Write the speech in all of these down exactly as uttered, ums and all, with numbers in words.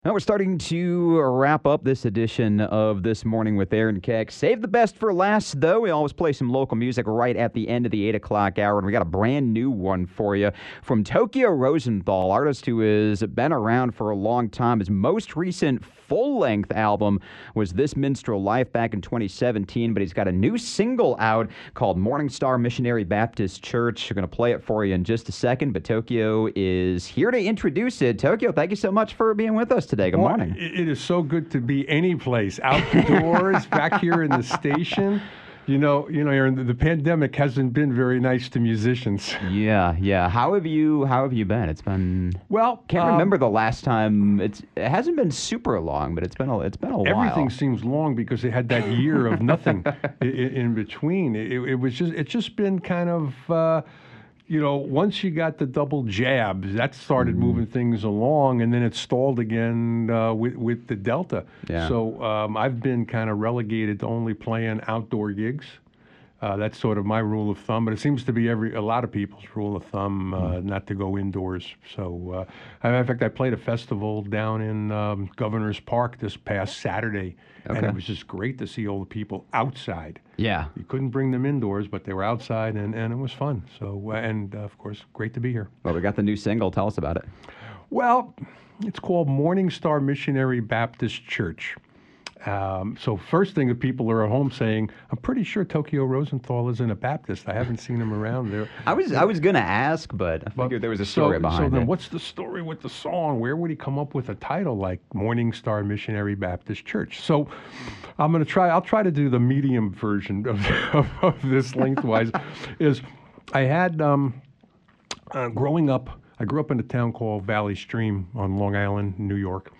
Now we're starting to wrap up this edition of This Morning with Aaron Keck. Save the best for last, though. We always play some local music right at the end of the eight o'clock hour, and we got a brand new one for you from Tokyo Rosenthal, artist who has been around for a long time. His most recent full-length album was This Minstrel Life back in twenty seventeen, but he's got a new single out called Morning Star Missionary Baptist Church. We're going to play it for you in just a second, but Tokyo is here to introduce it. Tokyo, thank you so much for being with us today. Good Well, morning. It is so good to be any place, outdoors, back here in the station. You know, you know, Aaron, the, the pandemic hasn't been very nice to musicians. Yeah, yeah. How have you How have you been? It's been Well, can't um, remember the last time. It's it hasn't been super long, but it's been a it's been a while. everything seems long because they had that year of nothing in, in between. It, it was just it's just been kind of. Uh, You know, once you got the double jabs, that started Mm-hmm. moving things along, and then it stalled again uh, with with the Delta. Yeah. So um, I've been kind of relegated to only playing outdoor gigs. Uh, that's sort of my rule of thumb, but it seems to be every a lot of people's rule of thumb uh, Mm-hmm. not to go indoors. So, uh, I- in fact, I played a festival down in um, Governor's Park this past Saturday, and Okay. it was just great to see all the people outside. Yeah. You couldn't bring them indoors, but they were outside, and, and it was fun. So, uh, and uh, of course, great to be here. Well, we got the new single. Tell us about it. Well, it's called Morning Star Missionary Baptist Church. Um, so first thing that people are at home saying, I'm pretty sure Tokyo Rosenthal isn't a Baptist. I haven't seen him around there. I was I was gonna ask, but I But- figured there was a story so, behind So then it. what's the story with the song? Where would he come up with a title like Morning Star Missionary Baptist Church? So I'm going to try, I'll try to do the medium version of, of, of this lengthwise. is I had, um, uh, growing up, I grew up in a town called Valley Stream on Long Island, New York.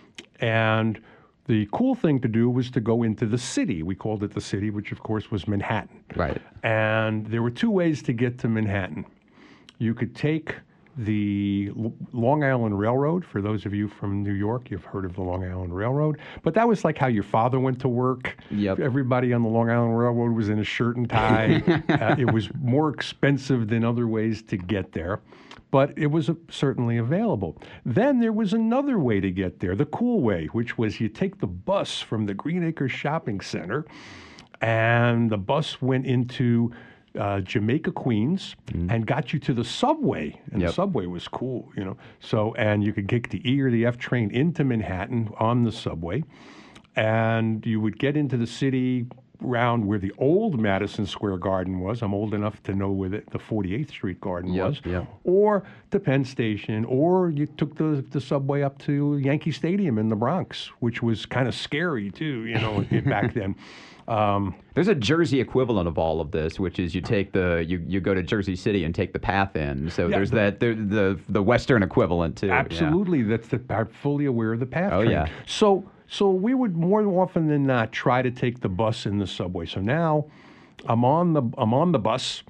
And the cool thing to do was to go into the city. We called it the city, which of course was Manhattan. Right. And there were two ways to get to Manhattan. You could take the L- Long Island Railroad. For those of you from New York, you've heard of the Long Island Railroad. But that was like how your father went to work. Yep. Everybody on the Long Island Railroad was in a shirt and tie. uh, it was more expensive than other ways to get there, but it was uh, certainly available. Then there was another way to get there, the cool way, which was you take the bus from the Green Acres Shopping Center, and the bus went into uh, Jamaica, Queens, and got you to the subway. And Yep. the subway was cool, you know. So, and you could take the E or the F train into Manhattan on the subway, and you would get into the city round where the old Madison Square Garden was. I'm old enough to know where the, the forty-eighth Street Garden Yep, was. yep. Or to Penn Station, or you took the, the subway up to Yankee Stadium in the Bronx, which was kind of scary too, you know, back then. Um, There's a Jersey equivalent of all of this, which is you take the you, you go to Jersey City and take the path in. So Yeah, there's the- that there, the the Western equivalent too. Yeah. Absolutely, that's the, I'm fully aware of the path Oh, train. yeah. So, so we would more often than not try to take the bus and the subway. So now, I'm on the I'm on the bus,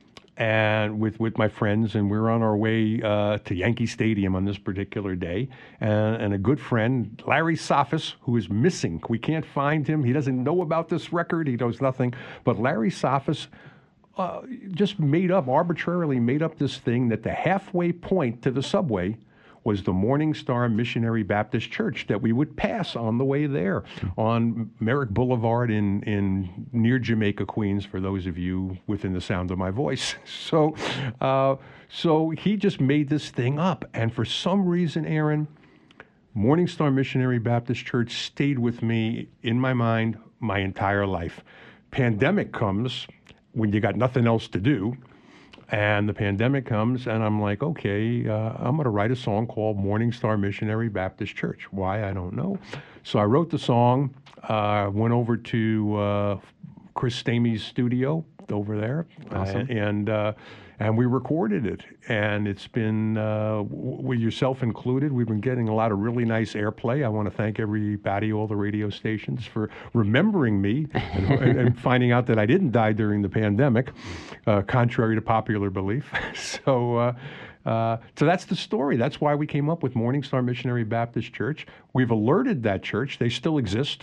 and with with my friends, and we're on our way uh, to Yankee Stadium on this particular day. And, and a good friend, Larry Sophis, who is missing. We can't find him. He doesn't know about this record. He knows nothing. But Larry Sophis uh, just made up, arbitrarily made up this thing that the halfway point to the subway was the Morning Star Missionary Baptist Church that we would pass on the way there on Merrick Boulevard in, in near Jamaica, Queens, for those of you within the sound of my voice. So, uh, so he just made this thing up. And for some reason, Aaron, Morning Star Missionary Baptist Church stayed with me in my mind my entire life. Pandemic comes when you got nothing else to do. And the pandemic comes, and I'm like, okay, uh, I'm going to write a song called Morning Star Missionary Baptist Church. Why? I don't know. So I wrote the song, uh, went over to uh, Chris Stamey's studio over there, Awesome. uh, and uh, and we recorded it. And it's been, uh, w- with yourself included, we've been getting a lot of really nice airplay. I want to thank everybody, all the radio stations, for remembering me and, and, and finding out that I didn't die during the pandemic, uh, contrary to popular belief. so. Uh, Uh, so that's the story. That's why we came up with Morning Star Missionary Baptist Church. We've alerted that church. They still exist.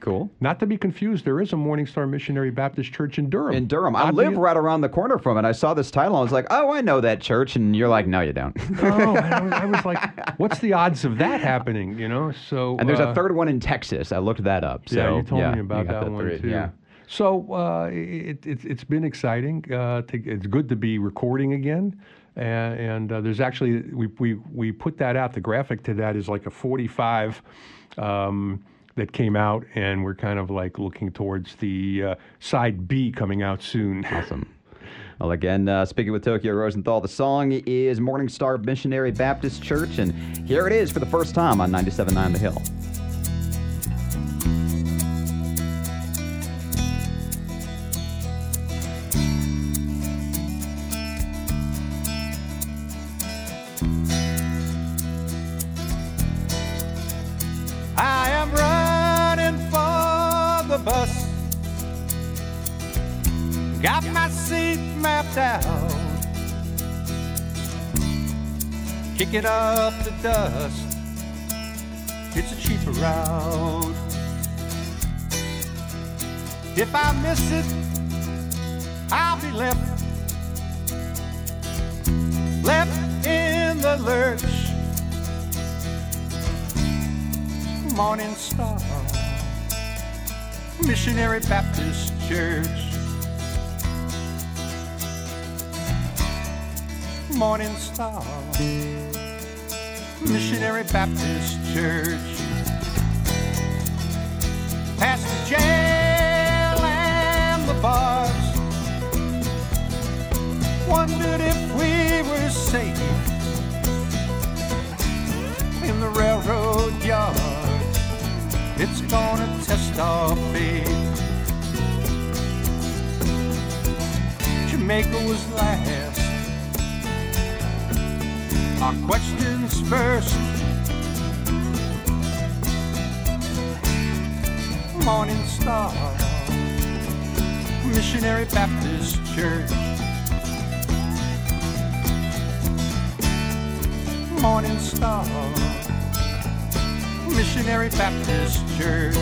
Cool. Not to be confused, there is a Morning Star Missionary Baptist Church in Durham. In Durham. I Not live the- right around the corner from it. I saw this title. I was like, oh, I know that church. And you're like, no, you don't. Oh, I was, I was like, what's the odds of that happening? You know, so And there's uh, a third one in Texas. I looked that up. So, yeah, you told yeah, me about you got that the one three. too. Yeah. So uh, it, it, it's been exciting. Uh, to, it's good to be recording again. And, and uh, there's actually, we, we, we put that out. The graphic to that is like a forty-five um, that came out, and we're kind of like looking towards the uh, side B coming out soon. Awesome. Well, again, uh, speaking with Tokyo Rosenthal, the song is Morning Star Missionary Baptist Church, and here it is for the first time on ninety-seven point nine The Hill. I am running for the bus. Got my seat mapped out. Kicking up the dust. It's a cheaper route. If I miss it, I'll be left. Left in the lurch. Morning Star Missionary Baptist Church. Morning Star Missionary Baptist Church. Past the jail and the bars, wondered if we were safe in the railroad yard. It's gonna test our faith. Jamaica was last. Our questions first. Morning Star Missionary Baptist Church. Morning Star Missionary Baptist Church.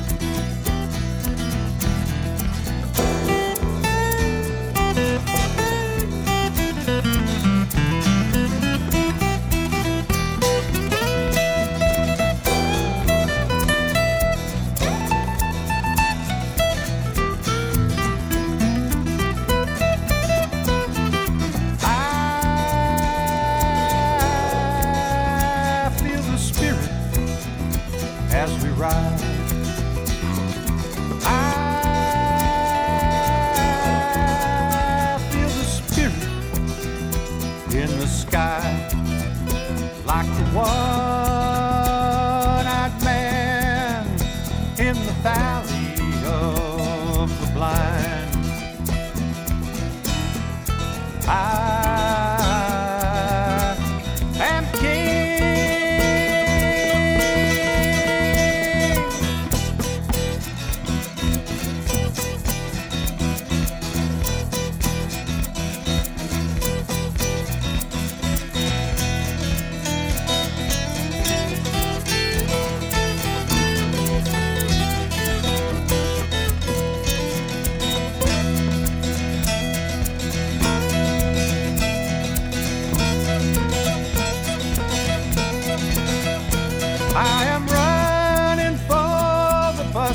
I am running for the bus,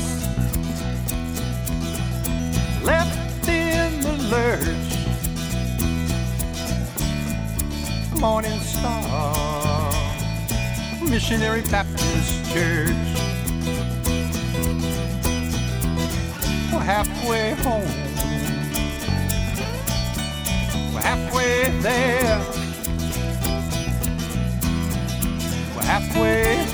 left in the lurch. Morning Star Missionary Baptist Church. We're halfway home. We're halfway there. We're halfway home.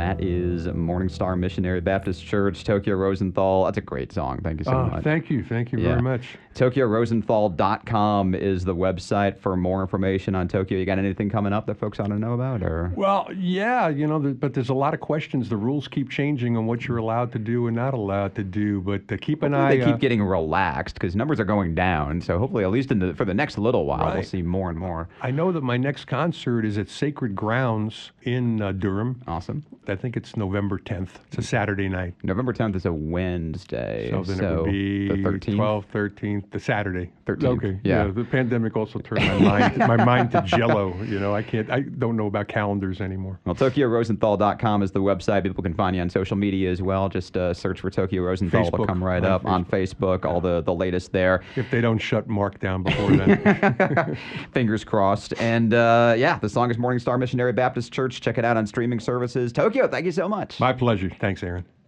that is Morning Star Missionary Baptist Church, Tokyo Rosenthal. That's a great song. Thank you so Uh, much. thank you. Thank you Yeah. very much. Tokyo Rosenthal dot com is the website for more information on Tokyo. You got anything coming up that folks ought to know about? Or Well, yeah, you know, the, but there's a lot of questions. The rules keep changing on what you're allowed to do and not allowed to do. But uh, keep an hopefully eye. they keep uh, getting relaxed because numbers are going down. So hopefully, at least in the, for the next little while, we'll Right. see more and more. I know that my next concert is at Sacred Grounds in uh, Durham. Awesome. I think it's November tenth. It's a Saturday night. November tenth is a Wednesday. So then it would be the thirteenth. twelfth, thirteenth, the Saturday. thirteenth, Okay. yeah. The pandemic also turned my mind my mind to jello. You know, I can't. I don't know about calendars anymore. Well, Tokyo Rosenthal dot com is the website. People can find you on social media as well. Just uh, search for Tokyo Rosenthal. It'll Facebook, come right on up on Facebook. All the, the latest there. If they don't shut Mark down before then. Fingers crossed. And uh, yeah, the song is Morning Star Missionary Baptist Church. Check it out on streaming services. Tokyo, thank you so much. My pleasure. Thanks, Aaron.